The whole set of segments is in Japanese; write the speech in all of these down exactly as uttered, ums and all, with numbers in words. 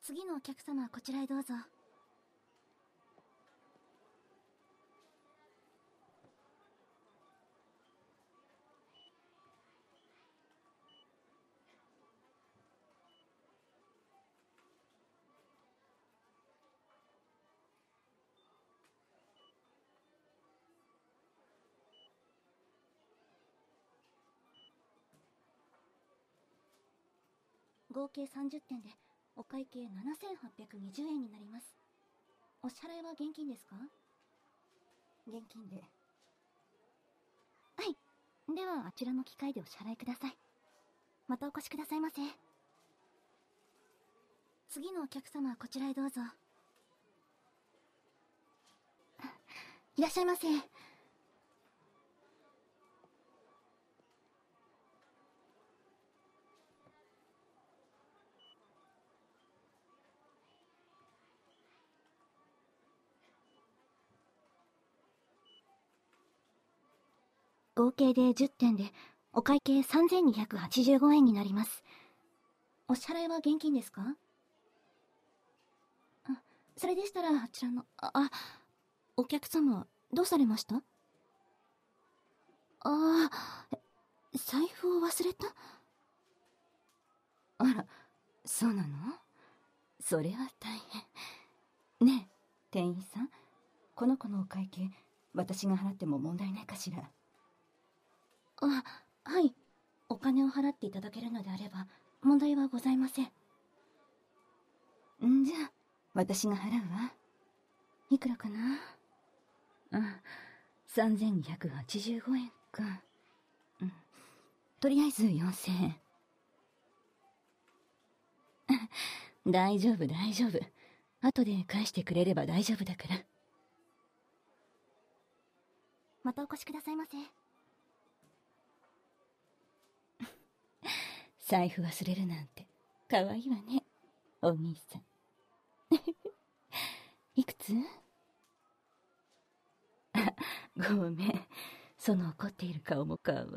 次のお客様、こちらへどうぞ。合計さんじゅってんでお会計ななせんはっぴゃくにじゅうえんになります。お支払いは現金ですか？現金で。はい。ではあちらの機械でお支払いください。またお越しくださいませ。次のお客様、こちらへどうぞ。いらっしゃいませ。合計でじゅってんでお会計さんぜんにひゃくはちじゅうごえんになります。お支払いは現金ですか？あ、それでしたらあちらの、あ、あ、お客様、どうされました？ああ、財布を忘れた？ あら、そうなの？それは大変。ねえ、店員さん、この子のお会計、私が払っても問題ないかしら？ あ、はい。お金を払っていただけるのであれば、問題はございません。 んじゃあ、私が払うわ。 いくらかな？ あ、さんぜんにひゃくはちじゅうごえんか。うん。とりあえずよんせんえん。大丈夫、大丈夫。後で返してくれれば大丈夫だから。 またお越しくださいませ。 財布忘れるなんて、かわいいわね、お兄さん。いくつ？あ、ごめん。その怒っている顔もかわい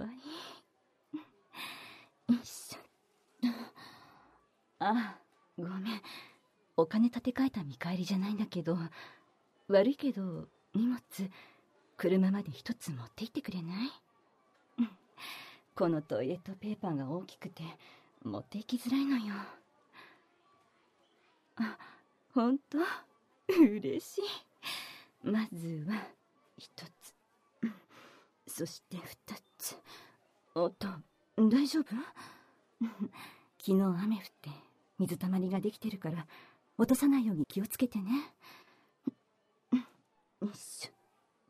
い。よいしょ。あ、ごめん。お金立て替えた見返りじゃないんだけど、悪いけど、荷物、車まで一つ持って行ってくれない？このトイレットペーパーが大きくて、持って行きづらいのよ。あ、ほんと？嬉しい。まずは、一つ。そして二つ。おっと、大丈夫？昨日雨降って、水たまりができてるから、落とさないように気をつけてね。よいしょ。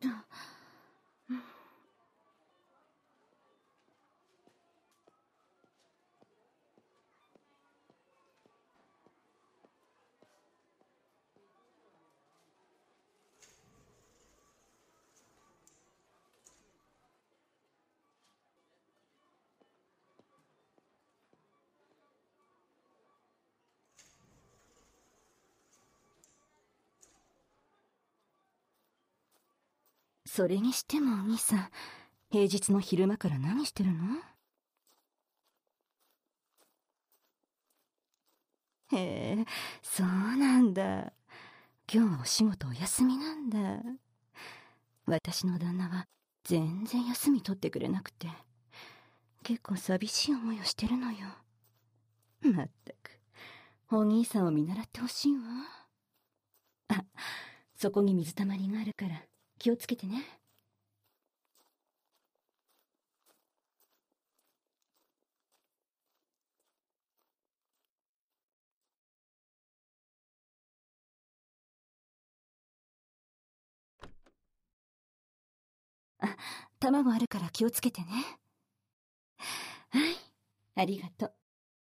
それにしてもお兄さん、平日の昼間から何してるの？へえ、そうなんだ。今日はお仕事お休みなんだ。私の旦那は全然休み取ってくれなくて、結構寂しい思いをしてるのよ。まったく、お兄さんを見習ってほしいわ。あ、そこに水たまりがあるから気をつけてね。あ、卵あるから気をつけてね。はい、ありがとう。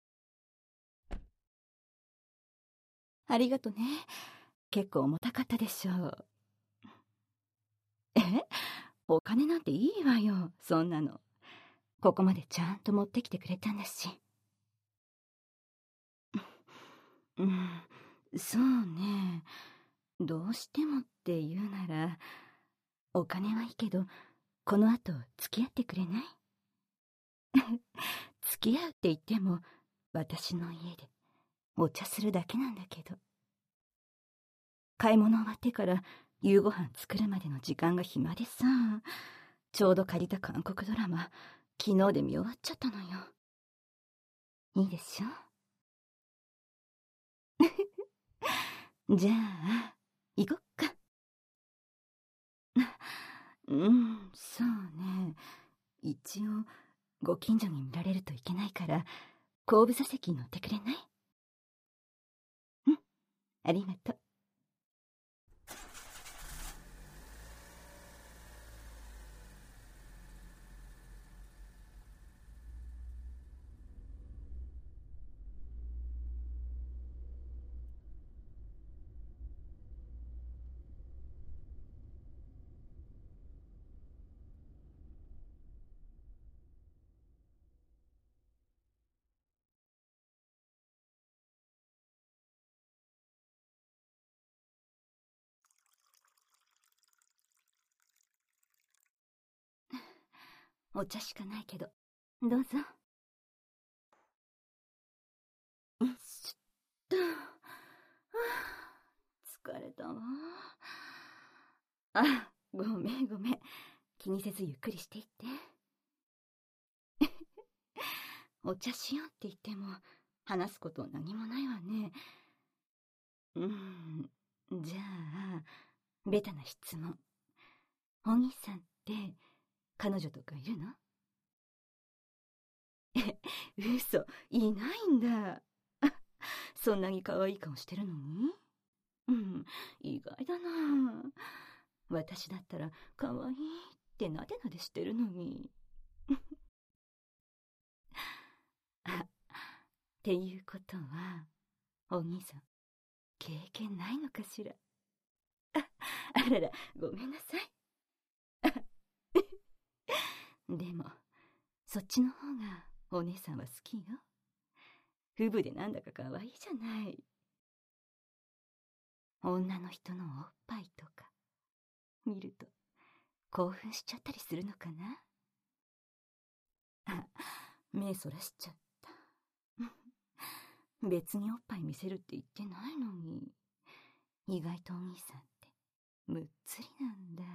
ありがとね。結構重たかったでしょう。え？お金なんていいわよ、そんなの。ここまでちゃんと持ってきてくれたんだし。うん、そうね。どうしてもって言うなら、お金はいいけど、この後付き合ってくれない？付き合うって言っても、私の家で、 お茶するだけなんだけど。買い物終わってから夕ご飯作るまでの時間が暇でさ、ちょうど借りた韓国ドラマ、昨日で見終わっちゃったのよ。いいでしょ？じゃあ、行こっか。うん、そうね。一応、ご近所に見られるといけないから、後部座席に乗ってくれない？うん、ありがとう。お茶しかないけど、どうぞ。よいしょっと。疲れたわ。あ、ごめんごめん。気にせずゆっくりしていって。お茶しようって言っても、話すこと何もないわね。うん、じゃあ、ベタな質問。お兄さんって、彼女とかいるの？え、嘘、いないんだ。そんなに可愛い顔してるのに？うん、意外だな。私だったら可愛いってなでなでしてるのに。あ、っていうことは、お兄さん、経験ないのかしら。あ、あらら、ごめんなさい。でも、そっちの方がお姉さんは好きよ。フブでなんだか可愛いじゃない。女の人のおっぱいとか見ると興奮しちゃったりするのかな。あ、目そらしちゃった。別におっぱい見せるって言ってないのに、意外とお兄さんってむっつりなんだ。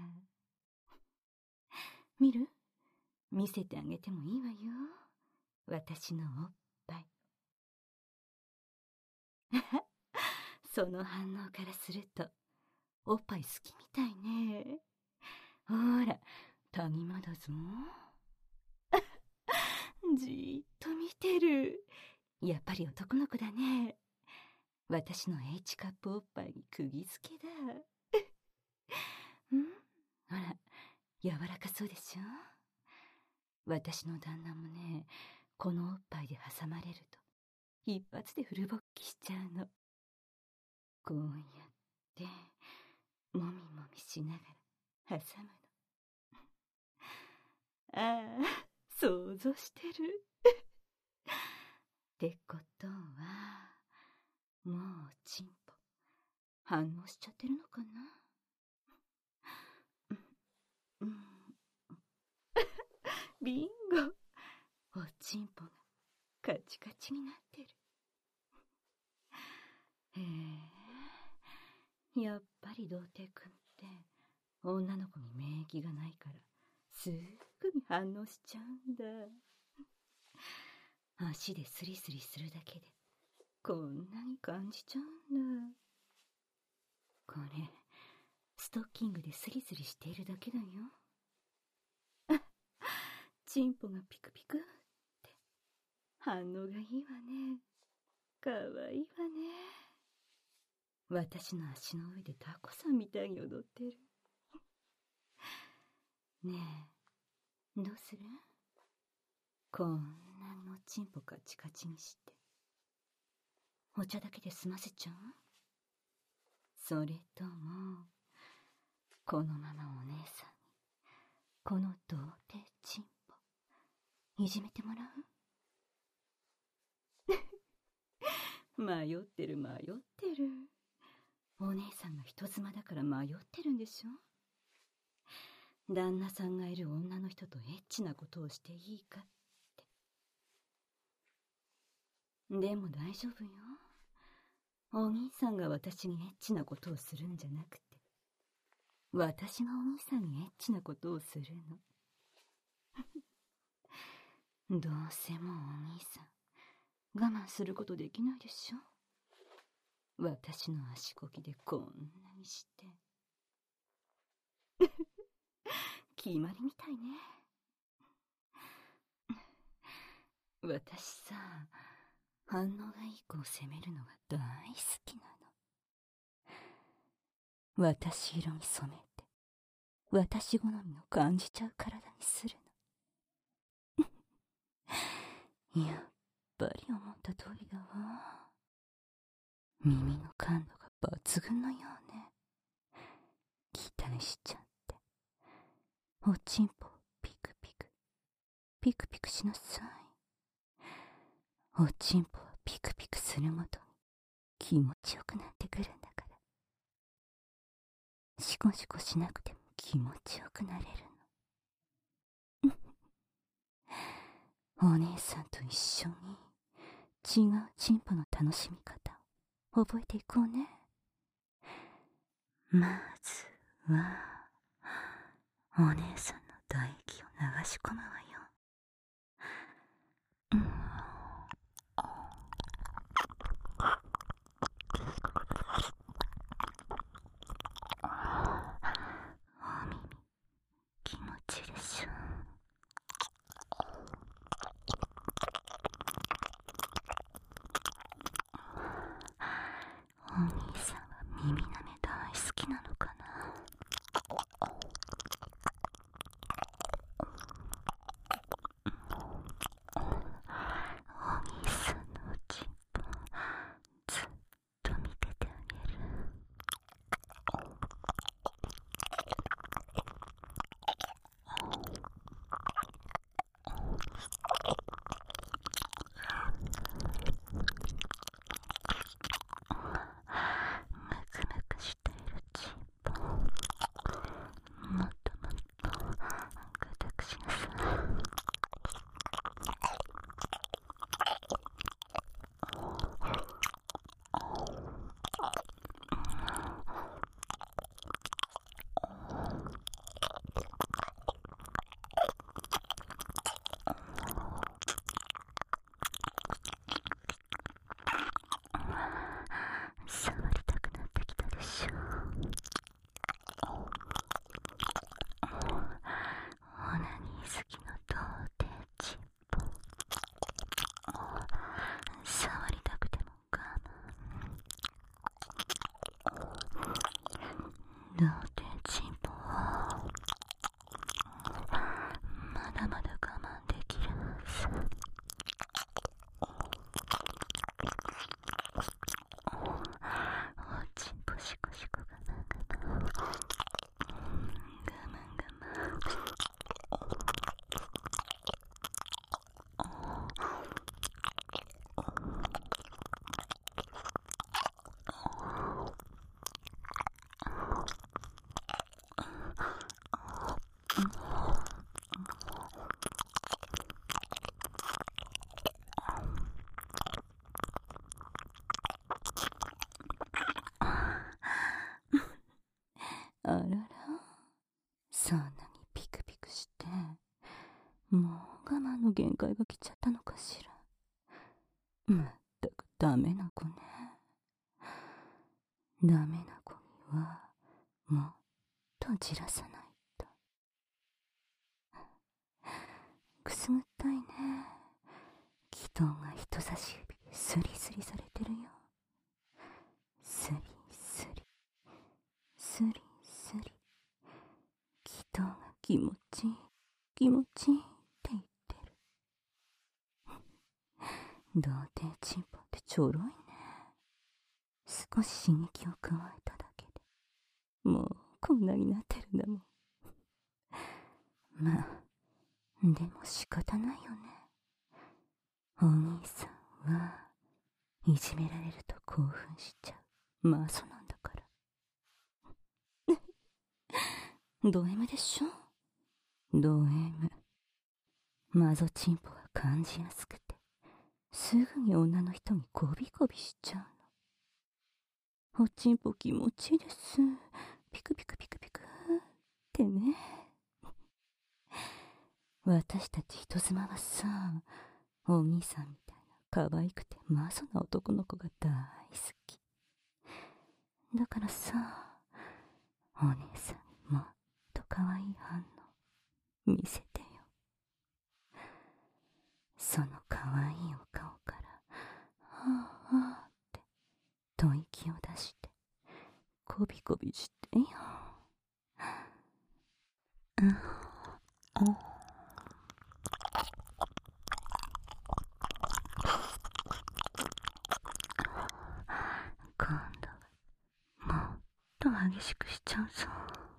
見る？見せてあげてもいいわよ、私のおっぱい。その反応からするとおっぱい好きみたいね。ほら、谷間だぞ。じーっと見てる。やっぱり男の子だね。私の H カップおっぱいに釘付けだ。ん？ほら、柔らかそうでしょ？私の旦那もね、このおっぱいで挟まれると一発でフル勃起しちゃうの。こうやってもみもみしながら挟むの。ああ、想像してる。ってことは、もうチンポ反応しちゃってるのかな。うん、ビンゴ、おちんぽがカチカチになってる。へえ、やっぱり童貞くんって女の子に免疫がないからすぐに反応しちゃうんだ。足でスリスリするだけでこんなに感じちゃうんだ。これストッキングでスリスリしているだけだよ。チンポがピクピクって反応がいいわね。かわいいわね。私の足の上でタコさんみたいに踊ってる。ねえ、どうする？こんなにおちんぽカチカチにしてお茶だけで済ませちゃう？それともこのままお姉さんにこの童貞チンポいじめてもらう？迷ってる迷ってる。お姉さんが人妻だから迷ってるんでしょ。旦那さんがいる女の人とエッチなことをしていいかって。でも大丈夫よ。 お兄さんが私にエッチなことをするんじゃなくて、私がお兄さんにエッチなことをするの。どうせもうお兄さん我慢することできないでしょ。私の足こぎでこんなにして。決まりみたいね。私さ、反応がいい子を責めるのが大好きなの。私色に染めて、私好みの感じちゃう体にするの。やっぱり思った通りだわ。耳の感度が抜群のようね。期待しちゃって。おちんぽをピクピク、ピクピクしなさい。おちんぽはピクピクするごとに気持ちよくなってくるんだから。シコシコしなくても気持ちよくなれるの。お姉さんと一緒に違うチンポの楽しみ方を覚えていこうね。まずはお姉さんの唾液を流し込むわよ。うん、お耳気持ちいいでしょ。お兄さんは耳なめ大好きなのかな。お兄さんのおちんぽずっと見ててあげる。ムクムクしているちんぽもっともっと固くしなさい。触りたくなってきたでしょ。オナニー好きの童貞ちんぽ触りたくても我慢。童貞ちんぽはまだまだ我慢できるはず。おちんぽシコシコがなんかな。我慢我慢。あらら、そんなにピクピクしてもう我慢の限界が来ちゃったのかしら。まったくダメな子ね。ダメな子にはもっとじらさないと。くすぐったいね。気筒が人差し指でスリスリされてるよ。スリスリスリスリ。気筒が気持ちいい気持ちいいって言ってる。童貞チンポってちょろいね。少し刺激を加えただけでもうこんなになってるんだもん。まあでも仕方ないよね。お兄さんはいじめられると興奮しちゃうマゾなんだから。ド M でしょ。ド M。マゾチンポは感じやすくてすぐに女の人にゴビゴビしちゃうの。 おちんぽ気持ちいいです。ピクピクピクピクってね。私たち人妻はさ、お兄さんみたいな可愛くてマゾな男の子が大好き。だからさ、お姉さんにもっと可愛い反応見せてよ。その可愛いお顔から、はぁはぁって吐息を出して、こびこびしてよ。うん、うん。今度はもっと激しくしちゃうぞ。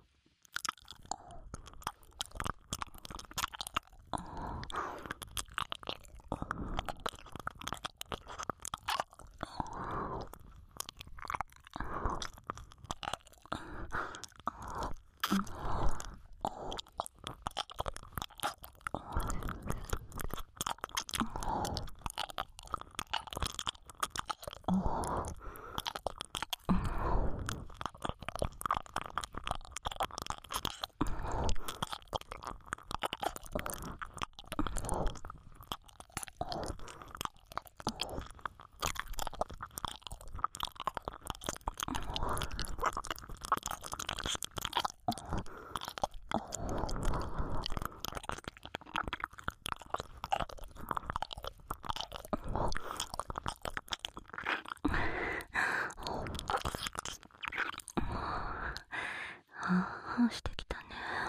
はぁしてきたね。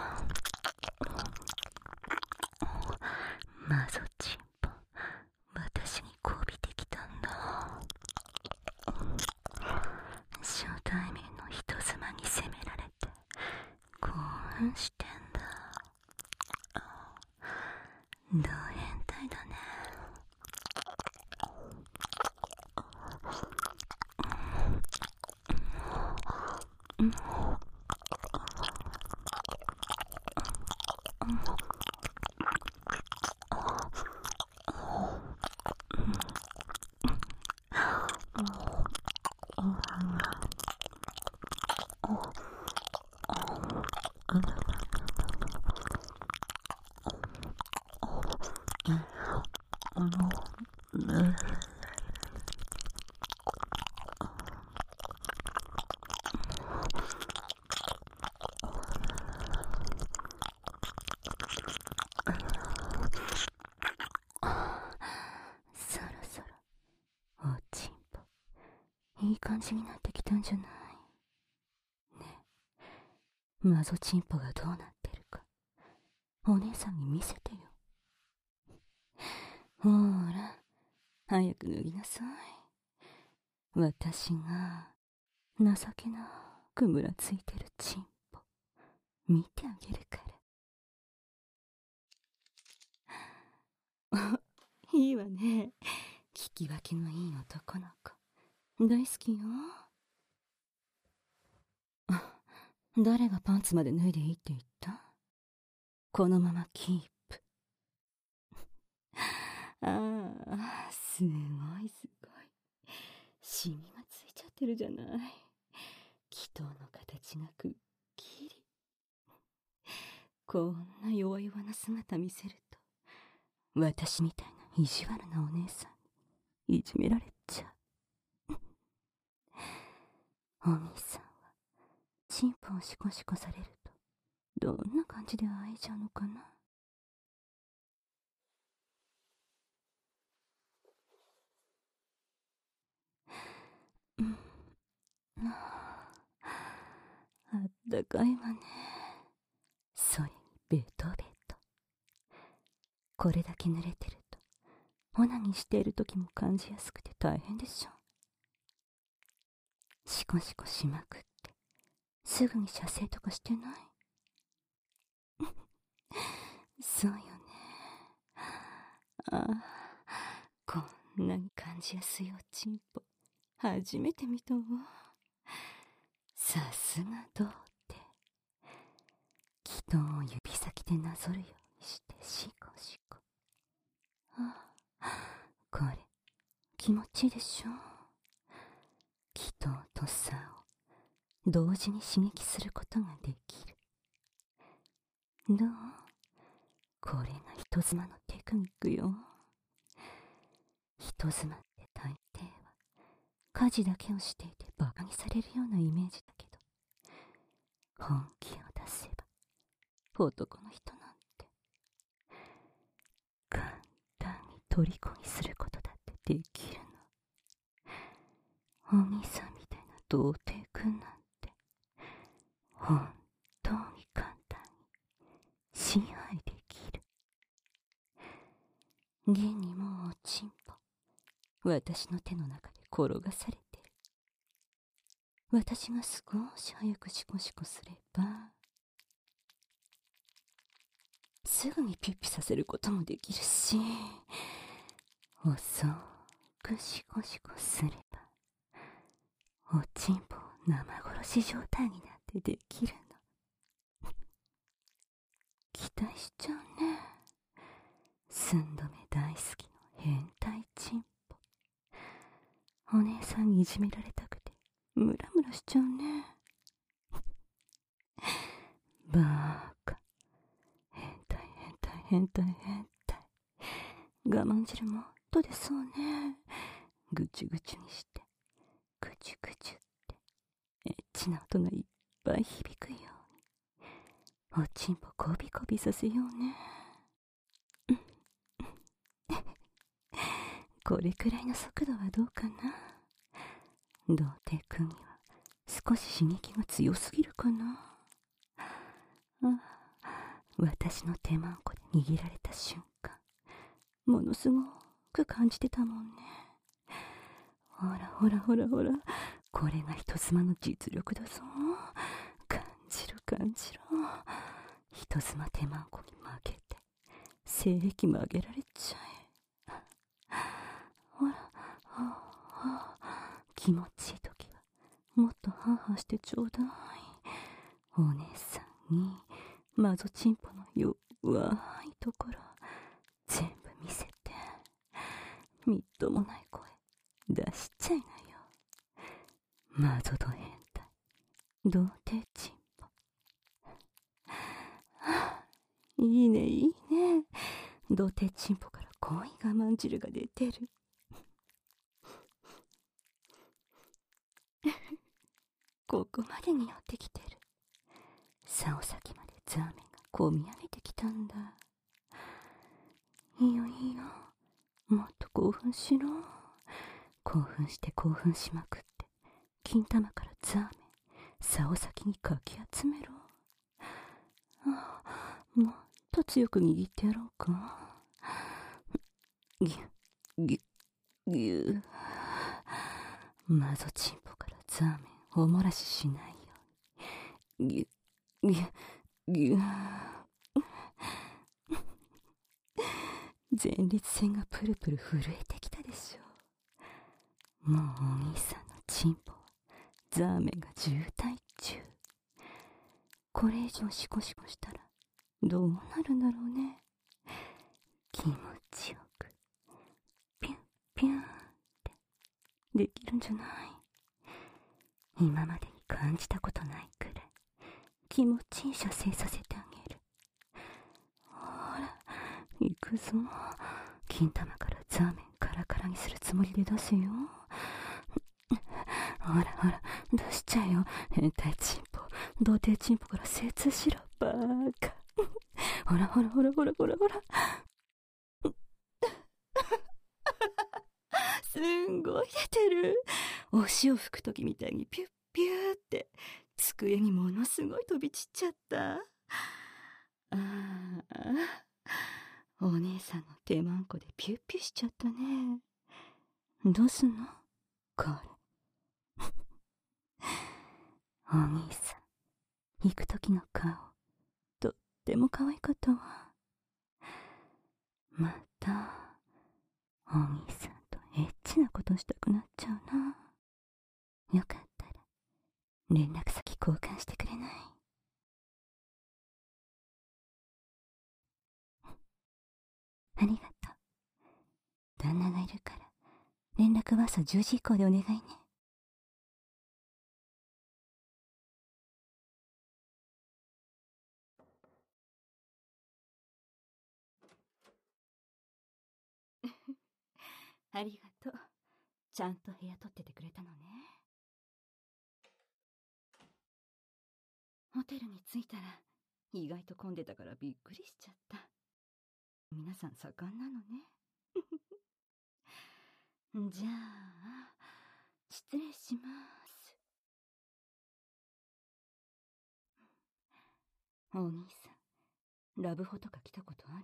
マゾチンポ、私にこびてきたんだ。初対面の人妻に責められて興奮してんだ。ど変態だね。そろそろおちんぽいい感じになってきたんじゃない？ねえ、マゾチンポがどうなってるかお姉さんに見せてよ。ほーら、早く脱ぎなさい。私が情けなくむらついてるチンポ見てあげるから。いいわね。聞き分けのいい男の子大好きよ。誰がパンツまで脱いでいいって言った？このままキープ。ああ、すごいすごい。シミがついちゃってるじゃない。祈祷の形がくっきり。こんな弱々な姿見せると、私みたいな意地悪なお姉さんにいじめられちゃう。お兄さんはチンポをシコシコされるとどんな感じで会えちゃうのかな。うん、あったかいわね。それにベトベト。これだけ濡れてるとオナニーしている時も感じやすくて大変でしょ。シコシコしまくってすぐに射精とかしてない？そうよね。ああ、こんなに感じやすいおちんぽ初めて見たわ。さすがどうって祈祷を指先でなぞるようにしてシコシコ。ああ、これ気持ちいいでしょ。祈祷とと差を同時に刺激することができる。どう？これが人妻のテクニックよ。人妻って大抵は家事だけをしていてバカにされるようなイメージだけど、本気を出せば男の人なんて簡単に虜にすることだってできるの。お兄さんみたいな童貞くんなんて本当に簡単に支配できる。現にもうおちんぽ私の手の中で転がされてる。私が少し早くシコシコすればすぐにピュッピさせることもできるし、遅くシコシコすればおちんぽ生殺し状態になってできるの。期待しちゃうね。寸止め大好きの変態ちんぽ。お姉さんにいじめられたくてムラムラしちゃうね。バーカ。変態変態変態変態。我慢汁もっと出そうね。ぐちゅぐちゅにしてぐちゅぐちゅってエッチな音がいっぱい響くようにおちんぽこびこびさせようね。これくらいの速度はどうかな。童貞くんには少し刺激が強すぎるかな。あ、私の手まんこで握られた瞬間ものすごく感じてたもんね。ほらほらほらほら、これが人妻の実力だぞ。感じる感じる。人妻手まんこに負けて性癖曲げられちゃえ。ほら、はあはあ、気持ちいい時はもっとハーハーしてちょうだい。お姉さんにマゾチンポの弱いところ全部見せて、みっともない声出しちゃいなよ。マゾド変態童貞チンポ。いいねいいね。童貞チンポから濃い我慢汁が出てる。ここまでに寄ってきてる。竿先までザーメンがこみ上げてきたんだ。いいよいいよ、もっと興奮しろ。興奮して興奮しまくって金玉からザーメン竿先にかき集めろ。あ、もっと強く握ってやろうか。ぎゅぎゅぎゅ。マゾチンポからザーメンおもらししないようにぎゅぎゅぎゅ。前立腺がプルプル震えてきたでしょ。もうお兄さんのチンポはザーメンが渋滞中。これ以上シコシコしたらどうなるんだろうね。気持ちよくピュンピュンってできるんじゃない。今までに感じたことないくらい気持ちいい射精させてあげる。ほら行くぞ。金玉からザーメンカラカラにするつもりで出せよ。ほらほら出しちゃえよ。変態チンポ童貞チンポから精通しろバーカ。ほらほらほらほらほらほら。すんごい出てる。お塩吹く時みたいにピュッピューって机にものすごい飛び散っちゃった。ああ、お姉さんの手まんこでピュッピュしちゃったね。どうすんのこれ。お兄さん行く時の顔とっても可愛かったわ。またお兄さんとエッチなことしたくなっちゃうな。よかったら連絡先交換してくれない？ありがとう。旦那がいるから連絡は朝じゅうじ以降でお願いね。 ありがとう。ちゃんと部屋取っててくれたのね。ホテルに着いたら意外と混んでたからびっくりしちゃった。皆さん盛んなのね。じゃあ失礼します。お兄さん、ラブホとか来たことあ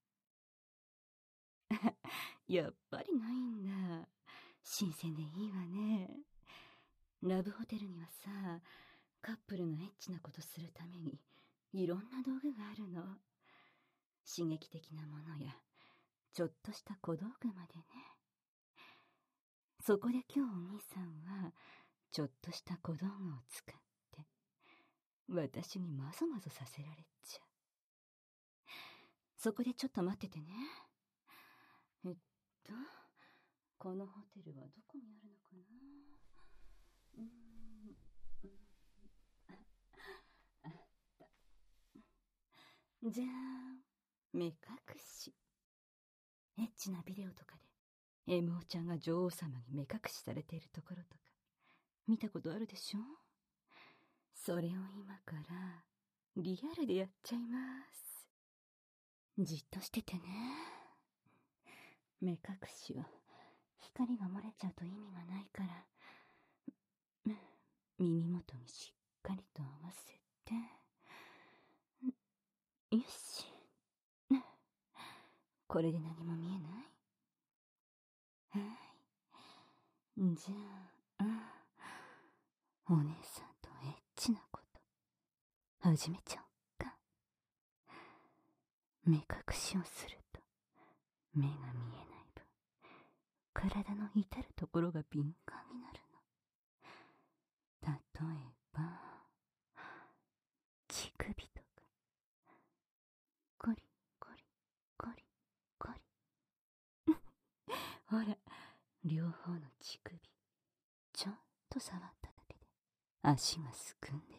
る？やっぱりないんだ。新鮮でいいわね。ラブホテルにはさ、カップルのエッチなことするためにいろんな道具があるの。刺激的なものやちょっとした小道具までね。そこで今日お兄さんはちょっとした小道具を使って私にまぞまぞさせられちゃう。そこでちょっと待っててね。えっとこのホテルはどこにあるのかな。うーん、うん、あ、あった。じゃあ目隠し。エッチなビデオとかでエムオちゃんが女王様に目隠しされているところとか見たことあるでしょ。それを今からリアルでやっちゃいます。じっとしててね。目隠しは光が漏れちゃうと意味がないから耳元にしっかりと合わせて、よし。これで何も見えない？はい。じゃあお姉さんとエッチなこと始めちゃおっか。目隠しをすると目が見えない分体の至るところが敏感になるの。例えば乳首とかゴリゴリゴリゴリほら、両方の乳首ちょっと触っただけで足がすくんでる。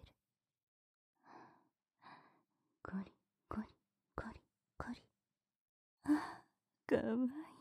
ゴリゴリゴリゴリ。あ、かわいい。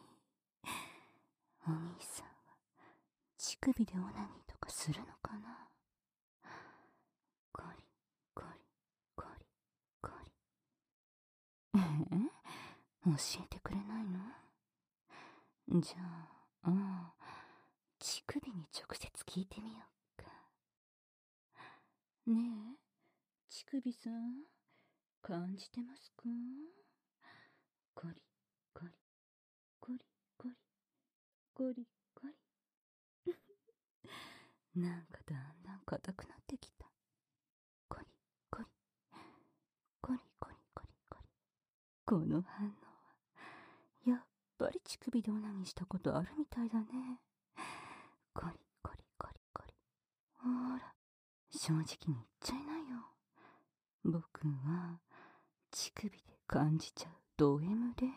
お兄さんは乳首でオナニーとかするのかな。ゴリゴリゴリゴリ。ええ、教えてくれないの？じゃあ、ああ、乳首に直接聞いてみようか。ねえ、乳首さん、感じてますか？ゴリゴリゴリゴリゴリゴリ。なんかだんだん硬くなってきた。ゴリゴリゴリゴリゴリゴリ。この反応はやっぱり乳首でオナニーしたことあるみたいだね。ゴリゴリゴリゴリ。ほら、正直に言っちゃいなよ。僕は乳首で感じちゃうド M です。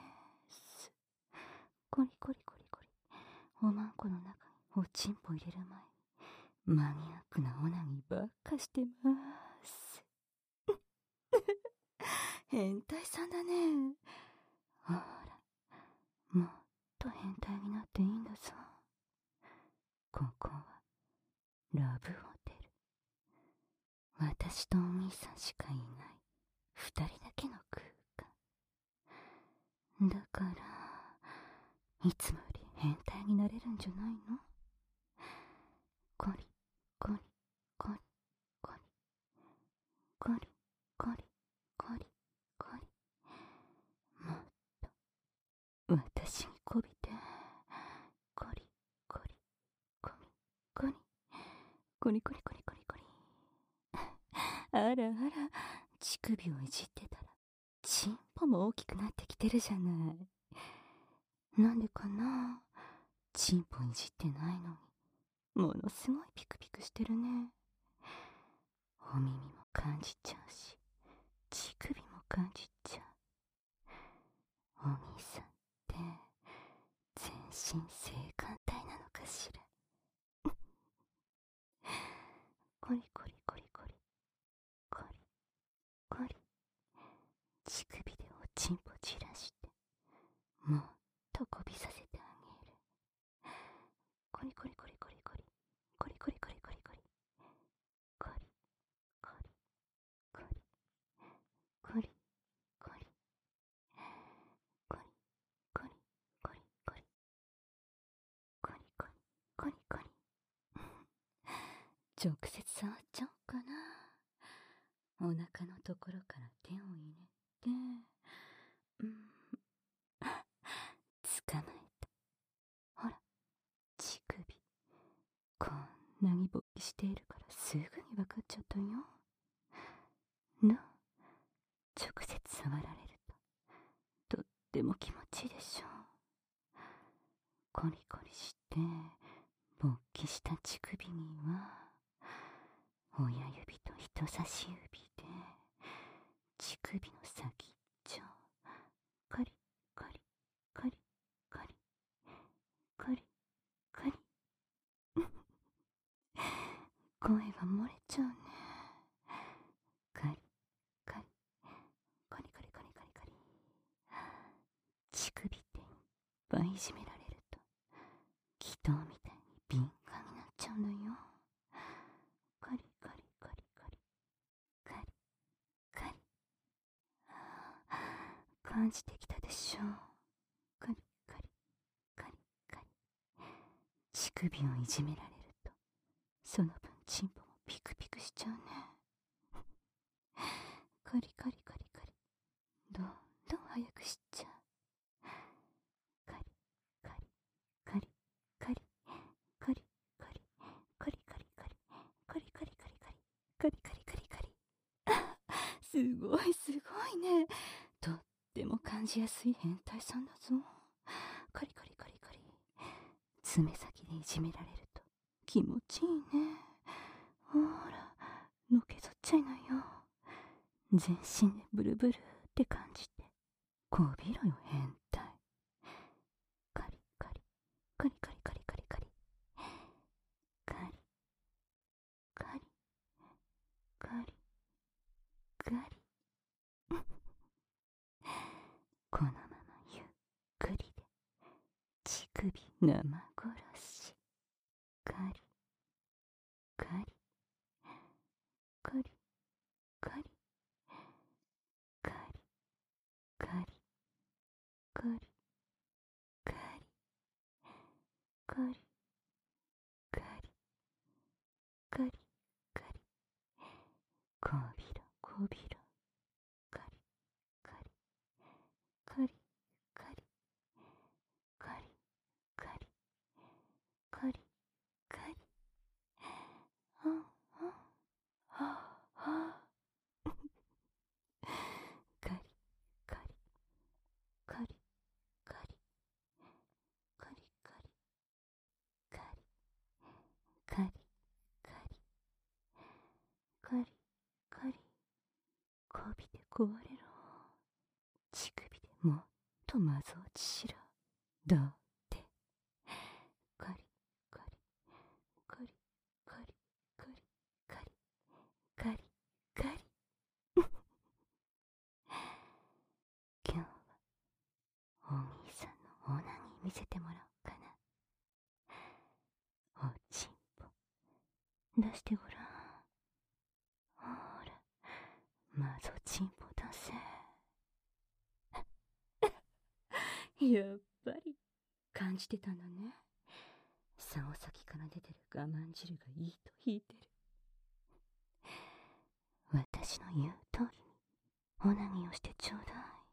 ゴリゴリゴリゴリ。おまんこの中におちんぽ入れる前にマニアックなオナニーばっかしてます。変態さんだね。ほら、もっと変態になっていいんだぞ。ここはラブホテル。私とお兄さんしかいない二人だけの空間だから、いつもより変態になれるんじゃないの？ゴリゴリゴリゴリゴリゴリゴリゴリ。もっと私にこびて。ゴリゴリゴリゴリゴリゴリゴリゴリゴリ。あらあら、乳首をいじってたらチンポも大きくなってきてるじゃない。なんでかな。チンポいじってないのにものすごいピクピクしてるね。お耳も感じちゃうし乳首も感じちゃう。お兄さんって全身性感帯なのかしら。ゴリゴリゴリゴリゴリゴリ。乳首でおちんぽじらしてもっとこびさせてあげる。 直接触っちゃおうかな。お腹のところから手を入れて、うん、捕まえた。ほら、乳首。こんなに勃起しているからすぐに分かっちゃったよ。な、直接触られるととっても気持ちいいでしょう。コリコリして勃起した乳首には親指と人差し指で乳首の先っちょカリカリカリカリカリカリ声が漏れちゃうね。カリカリカリカリカリカリカリ。乳首っていっぱいいじめられると祈祷みたいに敏感になっちゃうのよ。カリカリカリカリカリカリ。感じてきたでしょう。カリカリカリカリ。乳首をいじめられるとその分チンポもピクピクしちゃうね。カリカリカリカリ。どんどん早くしちゃう。カリカリカリカリカリカリカリカリカリカリカリカリカリカリカリカリカリカリ。すごいすごいね。とっても感じやすい変態さんだぞ。カリカリカリカリ。爪先でいじめられると気持ちいいね。ほら、のけぞっちゃいなよ。全身でブルブルって感じてこびろよ変態。カリカリカリカリカリカリカリカリカリカリカリ。このままゆっくりで乳首生殺し。カリカリカリカリカリカリカリカリカリカリカリカリカリ。こびろこびろ。カリカリカリカリカリカリカリカリ。はあはあはあ。カリカリカリカリカリカリカリカリカリカリカリ。こびて壊れろ。乳首でもっとまず落ちしろ。どうってカリカリカリカリカリカリカリカリ。今日はお兄さんのオナニー見せてもらおうかな。おちんぽ出してごらん。ほら、まずおちんぽ出せ。やっぱり感じてたんだね。竿先から出てる我慢汁がいいと引いてる。私の言う通りにオナニーをしてちょうだ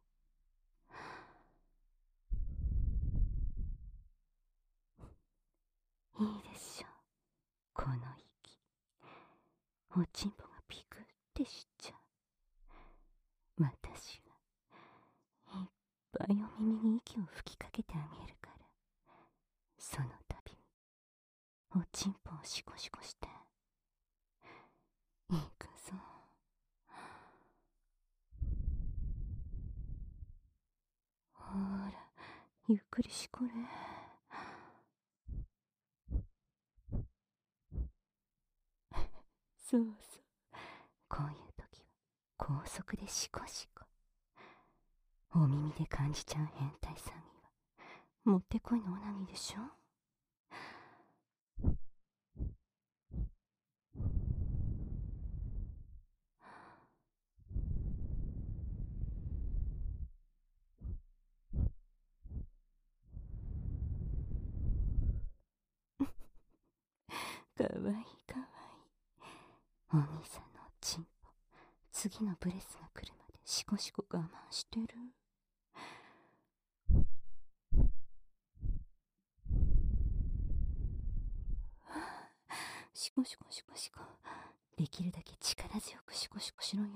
い。いいでしょう、この息。おちんぽがピクってしちゃう。私がいっぱいお耳に息を吹きかけてあげるから、その度におちんぽをシコシコして。いくぞ。ほら、ゆっくりしこれ。そうそう、こういう時は高速でシコシコ。お耳で感じちゃう変態さんにはもってこいのオナニーでしょ。かわいいかわお兄さんのおちんぽ、次のブレスが来るまでシコシコ我慢してる。シコシコシコシコ、できるだけ力強くシコシコしろよ。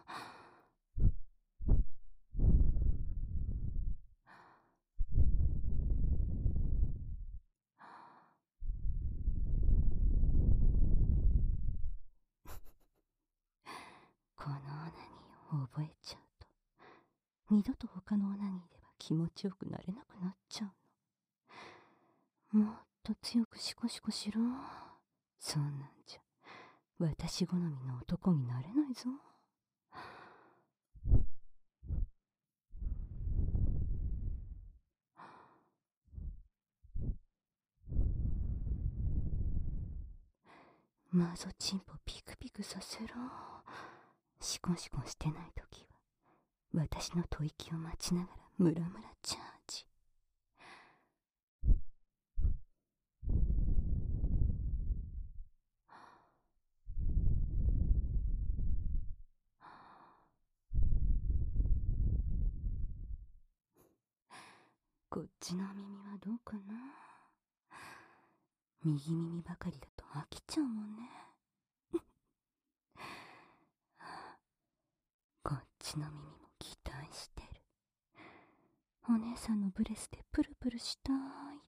このオナニーを覚えちゃうと、二度と他のオナニーでは気持ちよくなれなくなっちゃうの。もっと強くシコシコしろ。そんなんじゃ私好みの男になれないぞ。マゾチンポピクピクさせろ。シコシコしてないときは私の吐息を待ちながらムラムラチャージ。こっちの耳はどうかな。右耳ばかりだと飽きちゃうもんね。こっちの耳も期待してる。お姉さんのブレスでプルプルしたいって。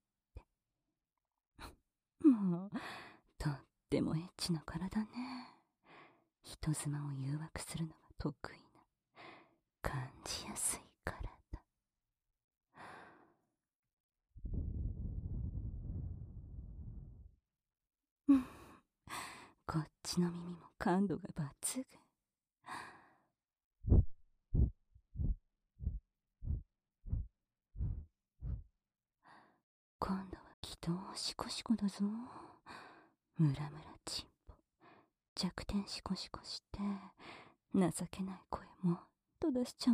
もうとってもエッチな体ね。人妻を誘惑するのが得意な感じやすい体。うん、こっちの耳も感度が抜群。今度は気筒シコシコだぞ。ムラムラチンポ、弱点シコシコして情けない声もっと出しちゃおう。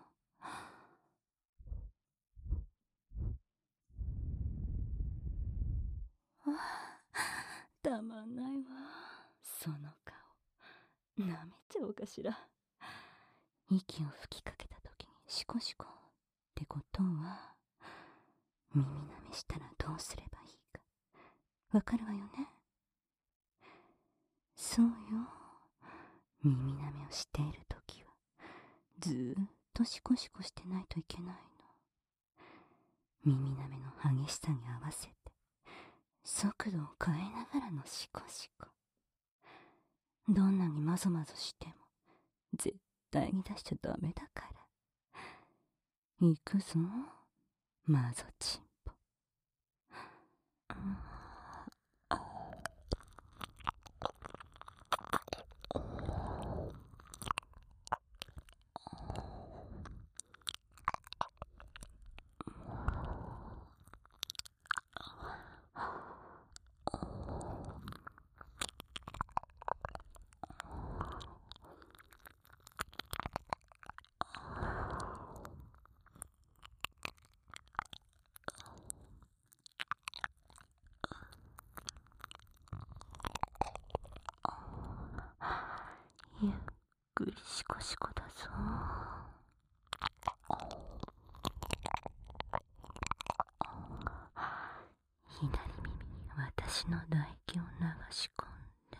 ああ、たまんないわ。その顔舐めちゃおうかしら。息を吹きかけた時にシコシコってことは、耳舐めしたらどうすればいいかわかるわよね。そうよ、耳舐めをしている時はずーっとシコシコしてないといけないの。耳舐めの激しさに合わせて速度を変えながらのシコシコ。どんなにマゾマゾしても絶対に出しちゃダメだから。行くぞ、マゾチンポ。ゆっくりシコシコだぞ。左耳に私の唾液を流し込んで、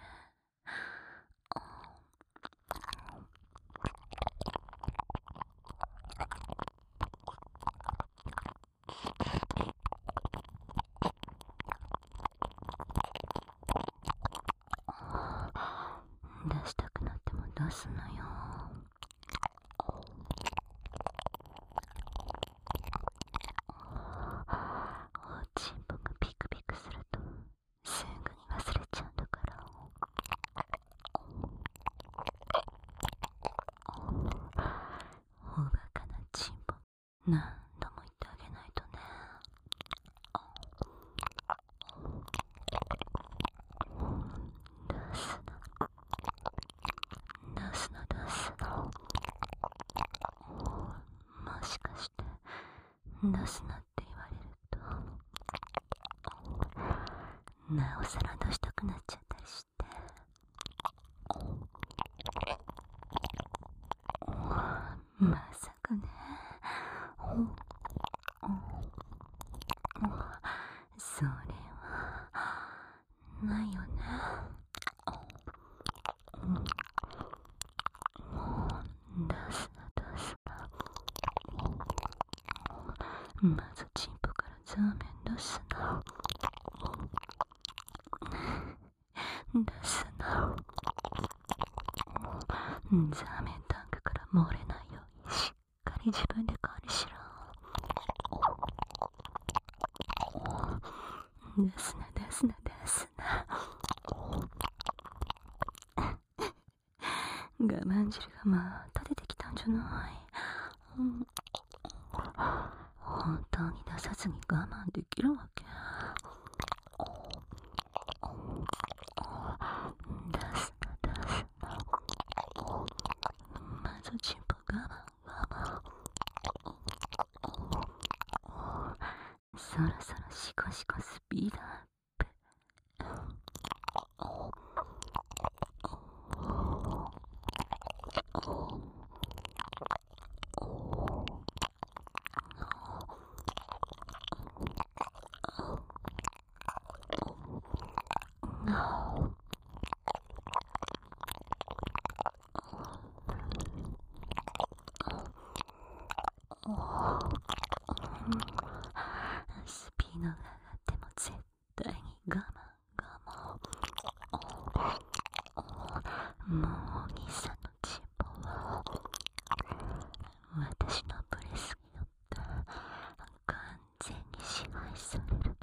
出したくなっても出すなよ。おちんぽがピクピクするとすぐに忘れちゃうんだから。おバカなちんぽ、何度も言ってあげないとね。出すな、出すな、出すな。もしかして出すなって言われるとなおさら出したくなっちゃったりして。 それはないよね。うん、もう出すな出すな。まずチンポからザーメン出すな。出すな。ザーメンタンクから漏れないようにしっかり自分で管理しろ。出すな出すな出すな。我慢汁がまた出てきたんじゃない、うん、本当に出さずに我慢できるわけ。出すな出すな。まずチンポ我慢我慢。そろそろシコシコスピードアップ。スピードが上がっても絶対に我慢我慢。もうお兄さんのチンポは私のブレスによって完全に支配されるの。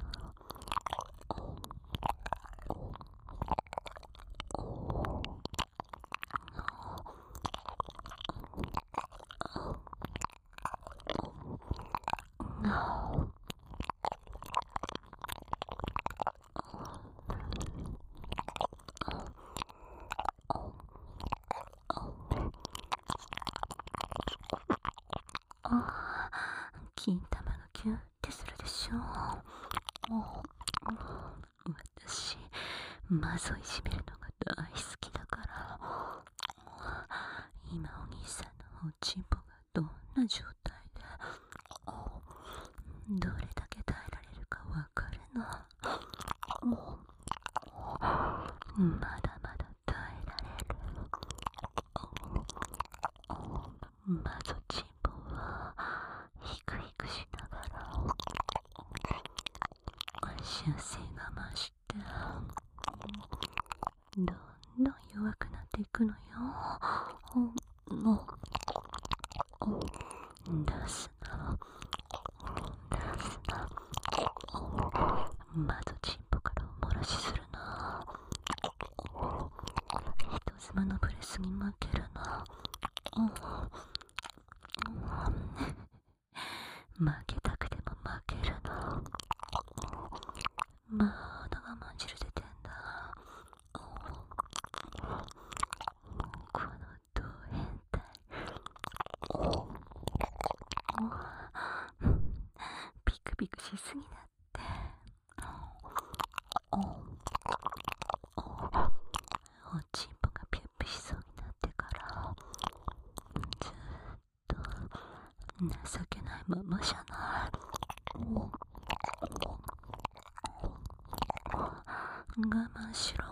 金玉がキュンってするでしょ。私マゾいじめるのが大好きだから。今お兄さんのおちんぽがどんな状態でどれだけ耐えられるかわかるの。まだまだ耐えられる。マゾチンポはヒクヒクしながら修正我慢してどんどん弱くなっていくのよ。もう出すな出すな。まずチンポからおもらしするな。人妻のブレスに負けるな。負けたくても負けるな。まだ我慢汁出てんだ。このド変態。ピクピクしすぎだって。おちんぽがピュッピしそうになってからずっと情けないままじゃない。我慢しろ。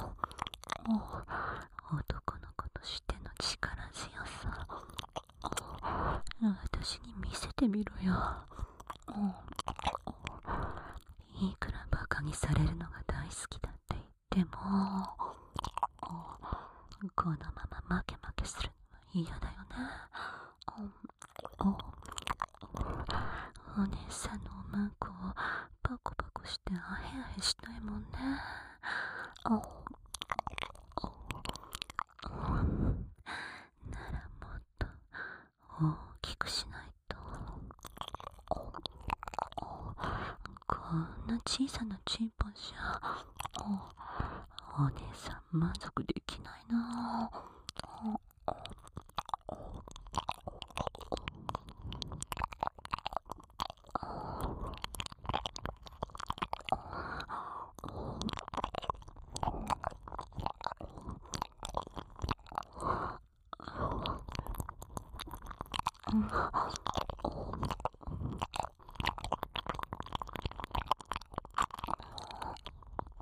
男の子としての力強さ私に見せてみろよ。いくらバカにされるのが大好きだって言ってもこのまま負け負けするのは嫌だよね。お姉さんのおまんこをパコパコしてあへあへしたいもんね。ならもっと大きくしないと。こんな小さなチンポじゃお姉さん満足できないな。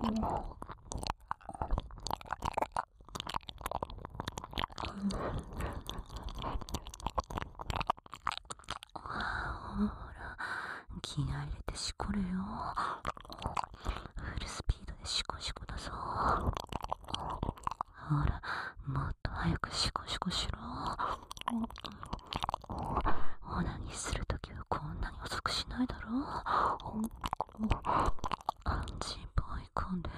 ほら、気合入れてしこれよ。フルスピードでシコシコだぞ。ほら、もっと早くシコシコしろ。オナニーするときはこんなに遅くしないだろ。チンポ追い込んで、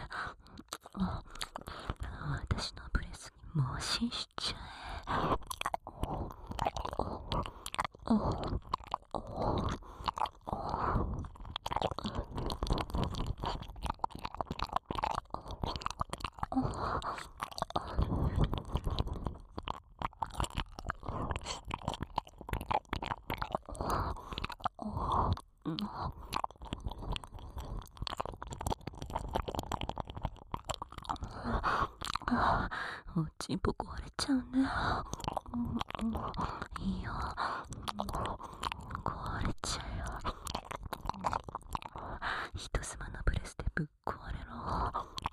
私のブレスに盲信しちゃえ。おちんぽ壊れちゃうね。いいよ、壊れちゃうよ。人妻のブレスでぶっ壊れろ。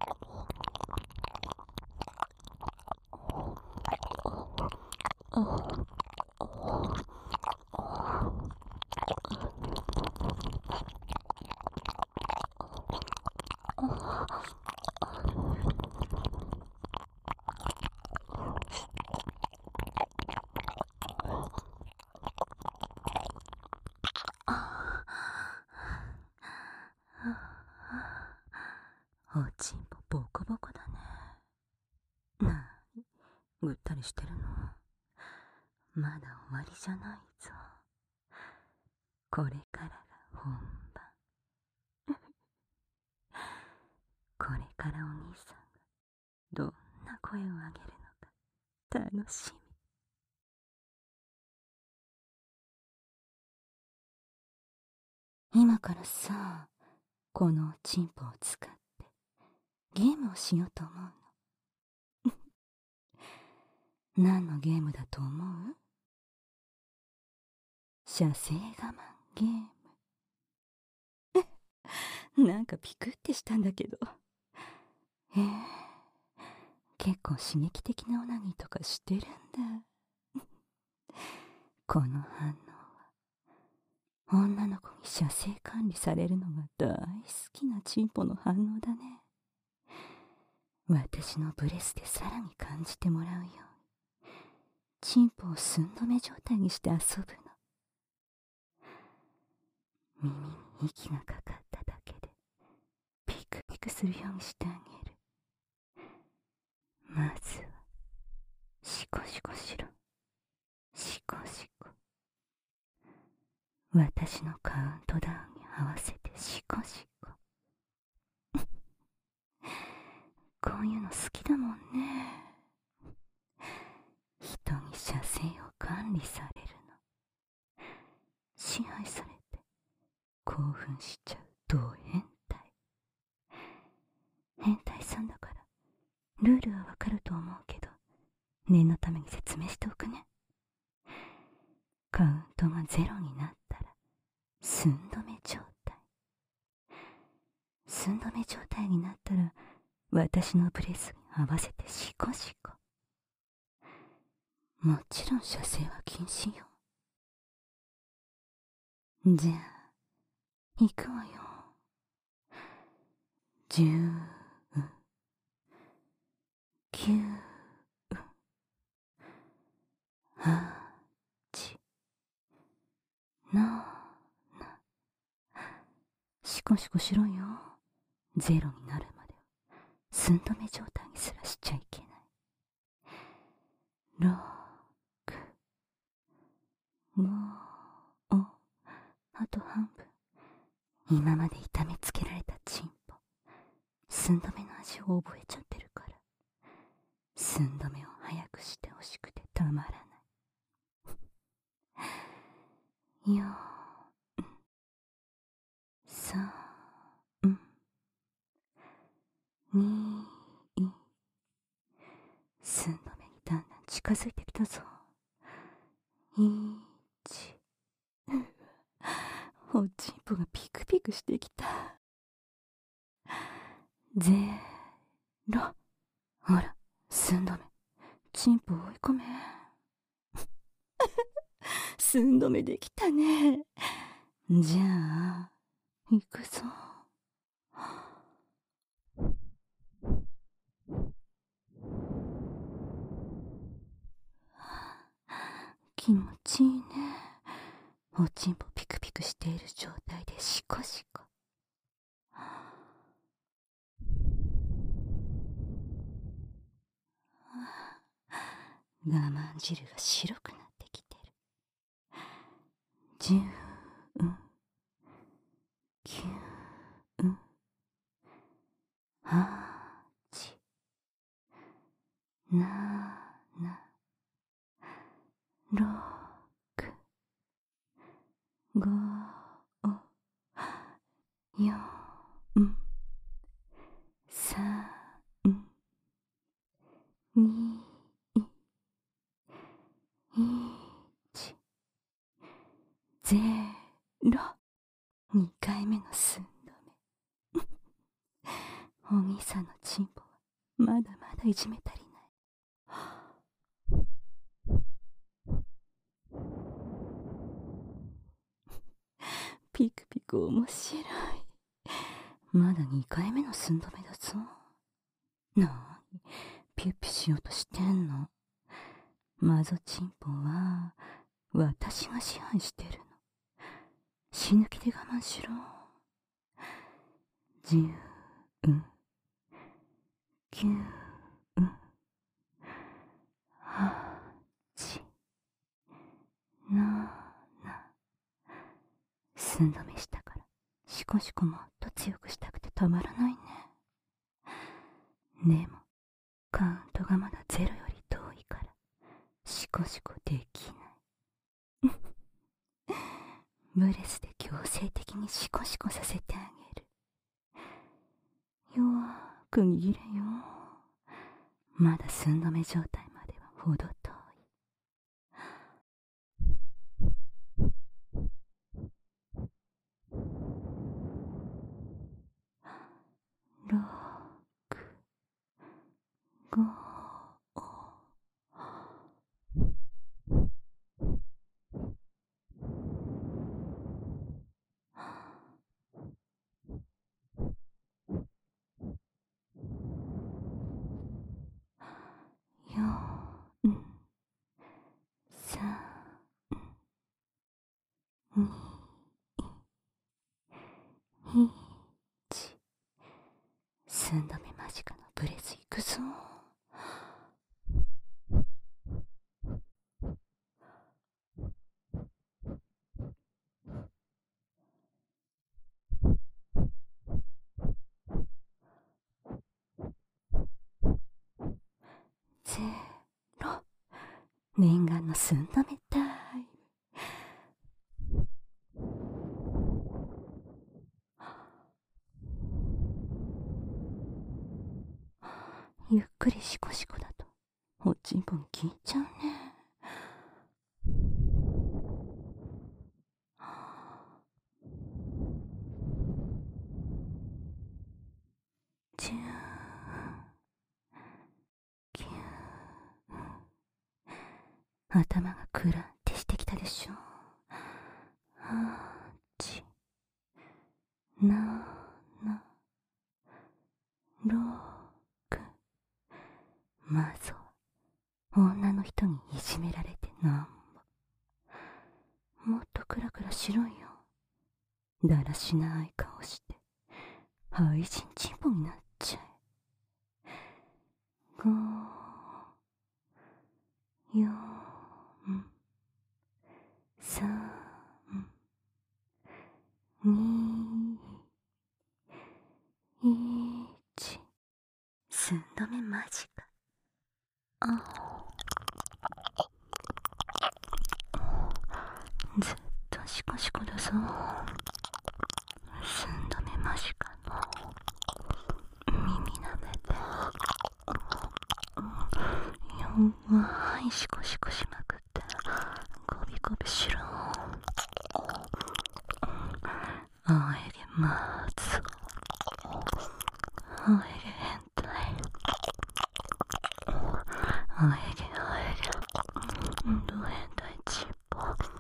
おちんぽボコボコだね。なに、ぐったりしてるの？まだ終わりじゃないぞ。これからが本番。これからお兄さんがどんな声を上げるのか楽しみ。今からさ、このおちんぽを使ってゲームをしようと思うの。何のゲームだと思う？射精我慢ゲーム。なんかピクってしたんだけど。へえ、結構刺激的なオナニーとかしてるんだ。この反応は女の子に射精管理されるのが大好きなチンポの反応だね。私のブレスでさらに感じてもらうようにチンポを寸止め状態にして遊ぶの。耳に息がかかっただけでピクピクするようにしてあげる。まずはシコシコしろ。シコシコ。私のカウントダウンに合わせてシコシコ。こういうの好きだもんね。人に射精を管理されるの。支配されて興奮しちゃう同変態。変態さんだからルールはわかると思うけど、念のために説明しておくね。カウントがゼロになったら寸止め状態。寸止め状態になったら私のブレスに合わせてシコシコ。もちろん射精は禁止よ。じゃあ行くわよ。じゅう、きゅう、はち、なな。シコシコしろよ。ゼロになるまでは寸止め状態にすらしちゃいけない。ろく、ご、あと半分。今まで痛めつけられたチンポ、寸止めの味を覚えちゃってるから、寸止めを早くしてほしくてたまらない。よーん、さん、に、寸止めにだんだん近づいてきたぞ。いち、おちんぽがピクピクしてきた。 ゼロ。ほら、寸止め。チンポ追い込め。寸止めできたね。じゃあ、行くぞ。気持ちいいね。おちんぽピクピクしている状態でシコシコ。我慢汁が白くなってきてる。じゅう、きゅう、はち、なな、ろく、ご、よん、さん、に、いち、ゼロ。にかいめの寸止め。お兄さんのチンポはまだまだいじめ足りない。ピクピク面白い。まだにかいめの寸止めだぞ。なにピュッピュしようとしてんの。マゾチンポは私が支配してるの。死ぬ気で我慢しろ。じゅう、きゅう、はち、なな。寸止めしたからシコシコもっと強くしたくてたまらないね。でもカウントがまだゼロより遠いからシコシコできない。ブレスで強制的にシコシコさせてあげる。弱く握れよ。まだ寸止め状態まではほど遠い。ろく、ご、よん、さん、に、いち。寸止め間近のブレス行くぞ。ゼロ。念願の寸止めタイム。ゆっくりシコシコだとおちんぽに効いちゃうね。じゅう、きゅう。頭がクランってしてきたでしょ。はち、なな、ろく。まずは女の人にいじめられてなんぼ。もっとクラクラしろよ。だらしない顔して廃人チンポになっちゃえ。ご、よん、さん、に、いち。寸止め間近。あずっとシコシコだぞ。寸止め間近の耳舐めて弱いシコシコしまくってゴビゴビしろ。あえげ待つ。 おえげ変態。おえげおえげ。ど変態ちっぽ。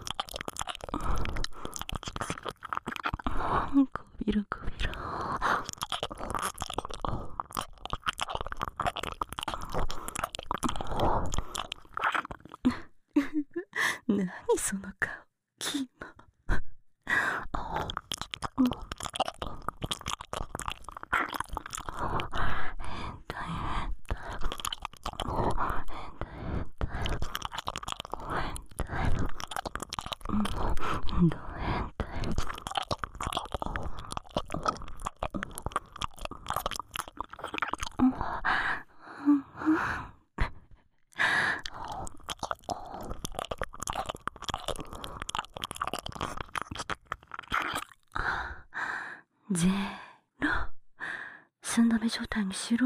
こびろこびろ。何その顔、キモ。変態変態。変態。ど変態。ゼロ。寸止め状態にしろ。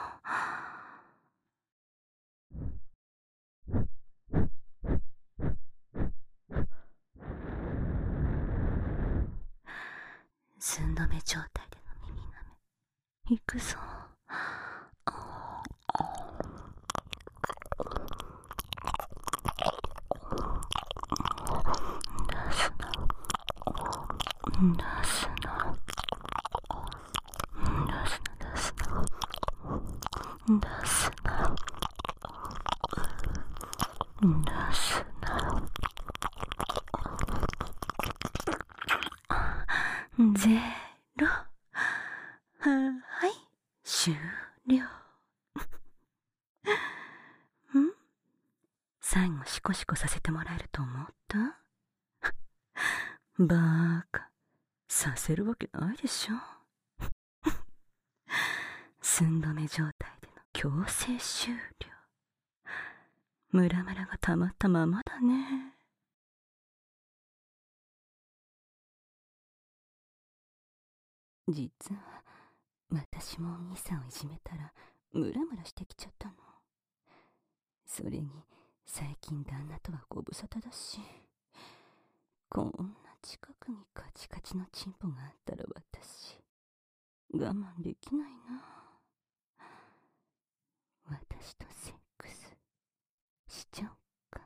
寸止め状態での耳舐め。いくぞ。出すな。出すな。出すな、出すな。出すな。出すな。ゼロ。はい、終了。ん？最後シコシコさせてもらえると思った？バーカ。させるわけないでしょ。寸止め状態での強制終了。ムラムラが溜まったままだね。実は私もお兄さんをいじめたらムラムラしてきちゃったの。それに最近旦那とはご無沙汰だし、こんな近くにカチカチのチンポがあったら私我慢できないな。私とセックスしちゃおっか。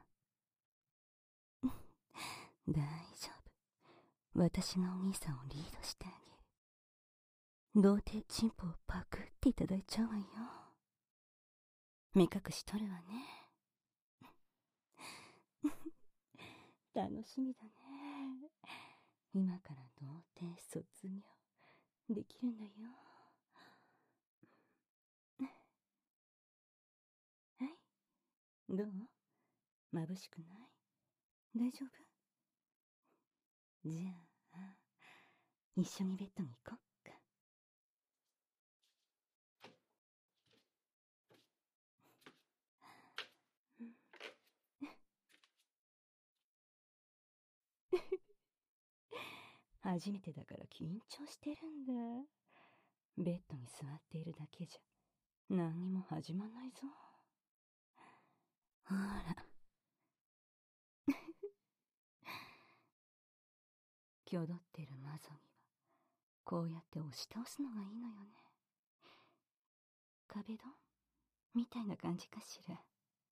大丈夫、私がお兄さんをリードしてあげる。童貞チンポをパクっていただいちゃうわよ。目隠し取るわね。楽しみだね。今から童貞卒業できるんだよ。はい、どう？眩しくない？大丈夫？じゃあ一緒にベッドに行こっか。初めてだから緊張してるんだ。ベッドに座っているだけじゃ何にも始まんないぞ。ほら挙動ってるマゾにはこうやって押し倒すのがいいのよね。壁ドンみたいな感じかしら。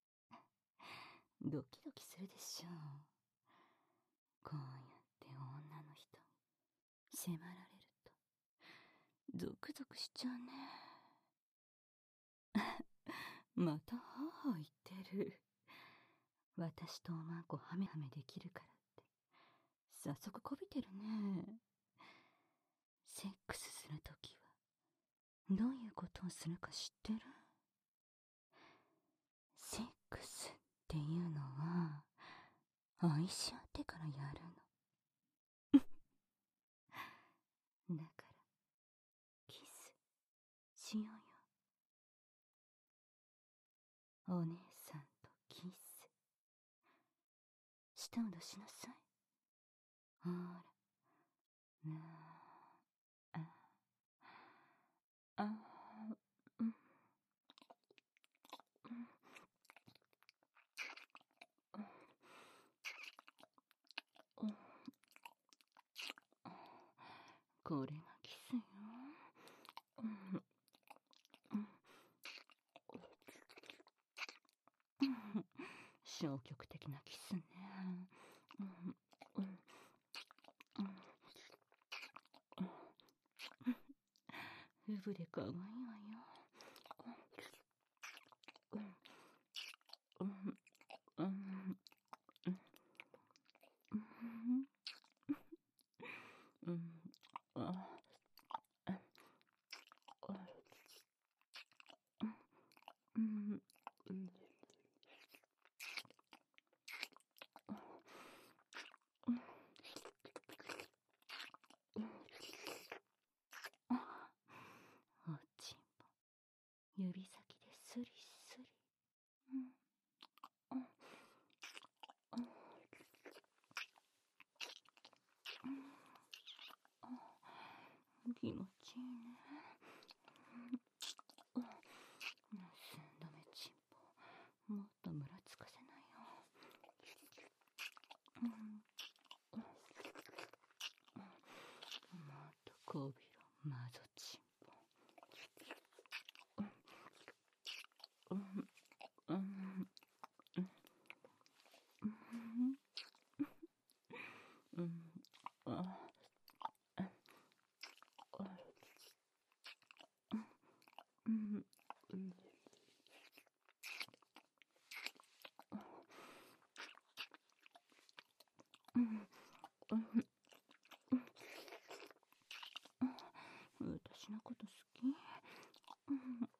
ドキドキするでしょう。こうやって女の人に迫られるとゾクゾクしちゃうね。また母言ってる。私とおまんこハメハメできるからって早速こびてるね。セックスするときはどういうことをするか知ってる？セックスっていうのは愛し合ってからやるの。だからキスしようよ。お姉さんとキス舌を出しなさい。ほらなあああうんうんうんこれがキスよ。うん消極的なキスね。うんうんうんウブでかわいいわよ。うんうんうんうんうんあうんうんおちんぽ指先でスリスリ。うんうんうん気持ちいいね。うん寸止めちんぽもっとムラつかせないよ。うんもっとこびろマゾちんぽ。うんうんうんうんあうんうんうん私のこと好き？うん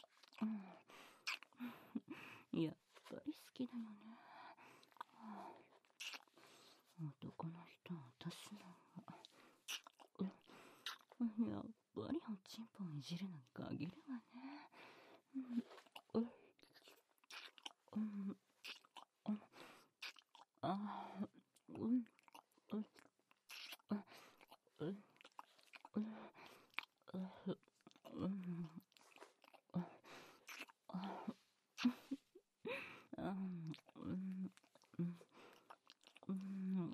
やっぱり好きだよね。男の人を落とすのが、うん、やっぱりおちんぽをいじるのに限るわね。うんうんうんあうんうんうんうんうんうんうん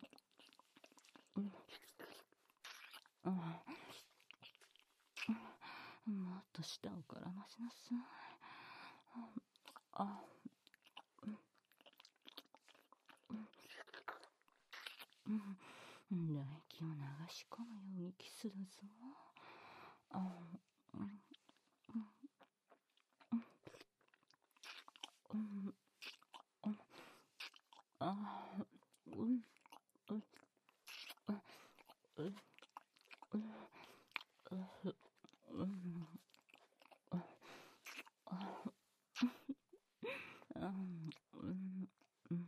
もっと舌を絡ましなさい。あうん唾液を流し込むようにキスだぞ。あうんうんあうんうんうんうんうんうんうん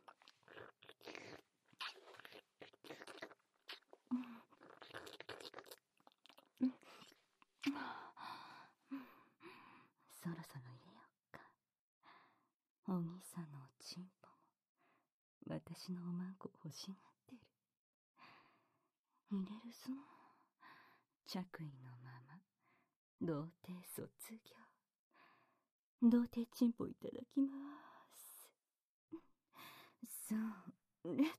そろそろ入れようか。お兄さんのおちんぽも私のおまんこ欲しがってる。入れるぞ。着衣のまま童貞卒業。童貞チンポいただきます。そうね。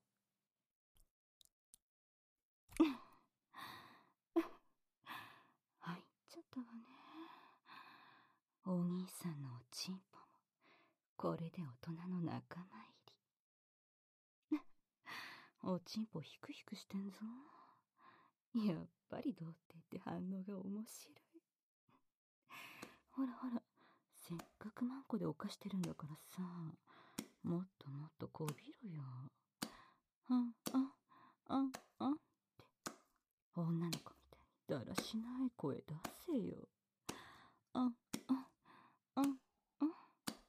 入っちゃったわね。お兄さんのおちんぽもこれで大人の仲間入り。おちんぽヒクヒクしてんぞ。やっぱり童貞って反応が面白い。ほらほら、せっかくマンコで犯してるんだからさ、もっともっとこびろよ。あんあんあんあんって女の子みたいにだらしない声出せよ。あんあんあんあん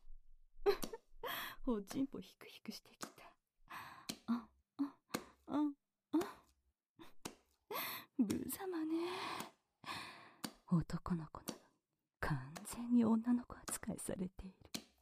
おちんぽヒクヒクしてきた。あんあんあんあん無様ね。男の子なのに完全に女の子扱いされている。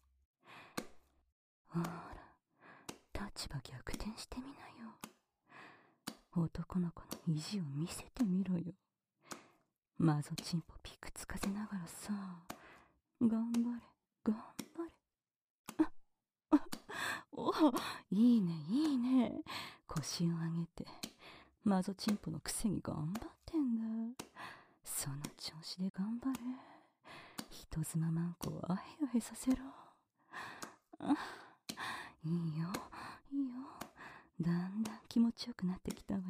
ほら、立場逆転してみなよ。男の子の意地を見せてみろよ。マゾチンポピクつかせながらさ、頑張れ頑張れ。ああおいいねいいね。腰を上げてマゾチンポのくせに頑張ってんだ。その調子で頑張れ。人妻マンコをアヘアヘさせろ。あいいよいいよ、だんだん気持ちよくなってきたわよ。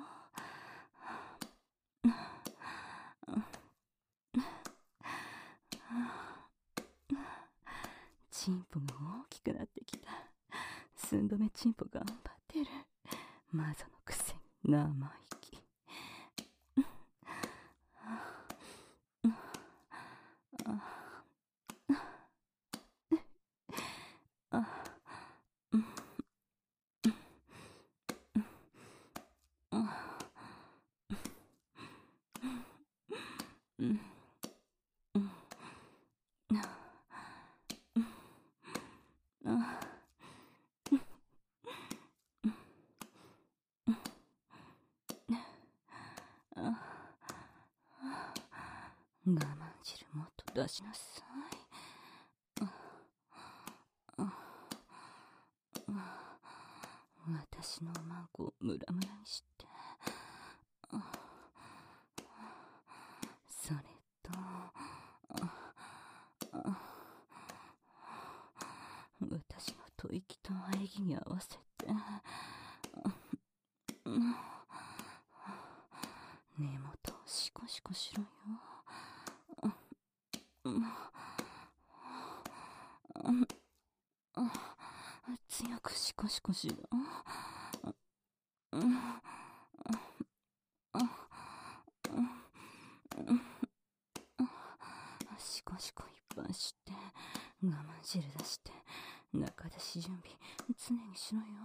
チンポが大きくなってきた。寸止めチンポ頑張ってる。マゾのくせに生意気。我慢汁もっと出しなさい。私の孫をムラムラにして、それと私の吐息と喘ぎに合わせて根元をシコシコしろよ。強くシコシコしろ。シコシコいっぱいして我慢汁出して中出し準備常にしろよ。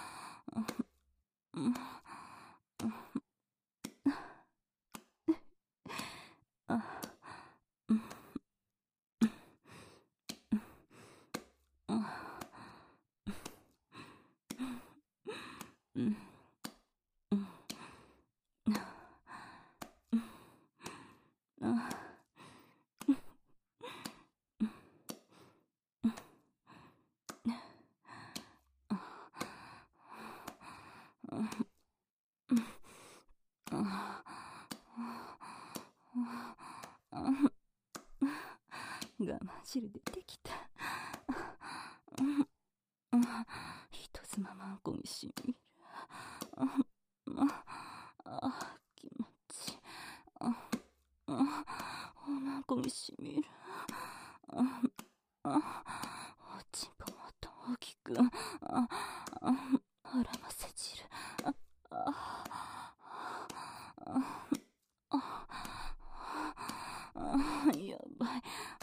我慢汁出てきた。人妻マンコにしみる。あ、気持ちいい。おまんこにしみる。おちんぽもっと大きく。あらませ汁。やばい。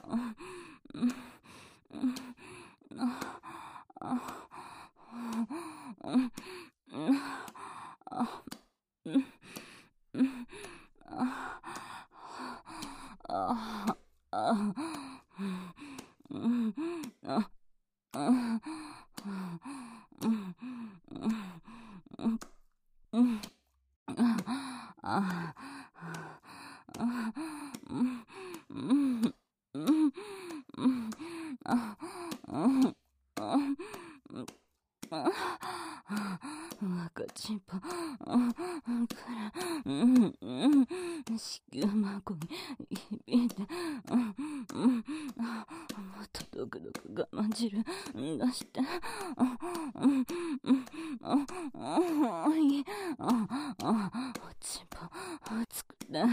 赤ちんぽから子宮孫に響いて、もっとドクドク我慢汁出して、おちんぽ熱くて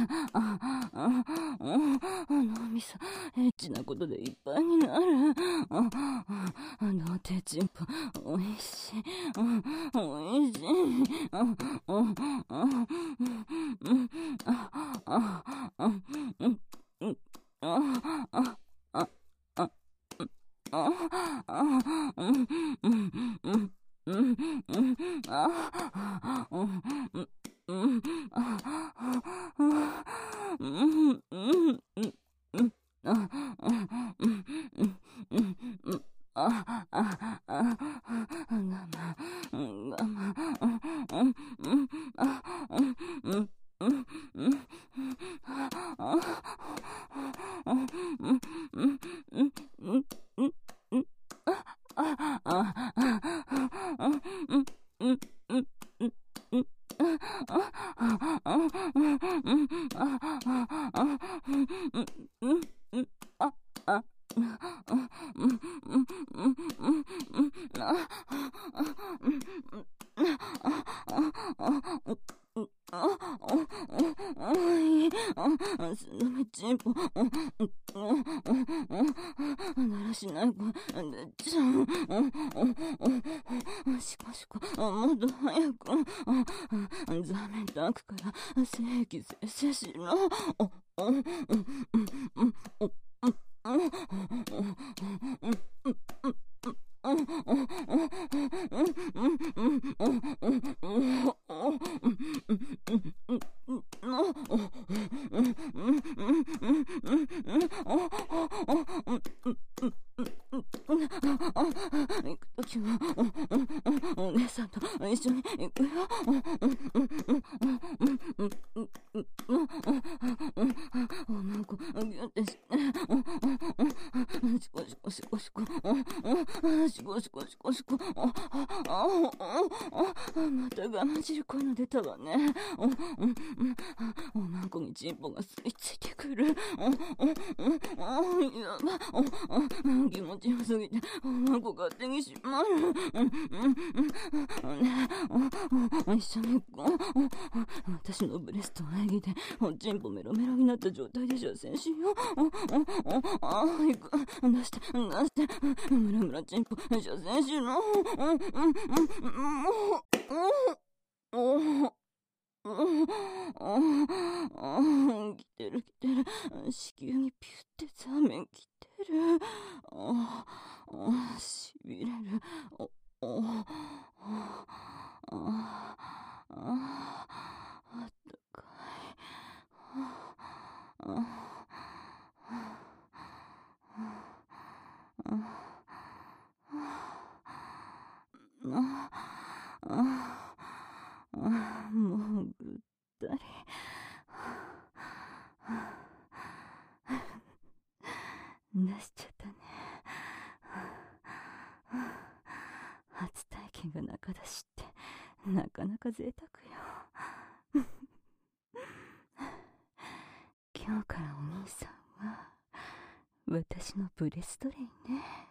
脳みそエッチなことでいっぱいになる。童貞ちんぽおいしいおいしい。 すのめちんぽだらしない声でっちゃう。しかしかもっと早くザメたくから正規せせしろ。行くときはお姉さんと一緒に行くよ。おまんこギュッてしてシコシコシコシコシコシコシコシコまた我慢汁こいの出たわね。おまんこにチンポが吸い付いてくる。やば気持ちよすぎておまんこ勝手にしまる。ねえ一緒に行こう。私のブレストの演技でおちんぽメロメロになった状態で射精しよう。ああ行く出して出してムラムラちんぽ射精しろ。来てる来てる。子宮にピュってザメ来てる。しびれる。おおあったかい。もうぐったり。出しちゃったね。初体験が中出しってなかなか贅沢よ。今日からお兄さんは私のブレストレイね。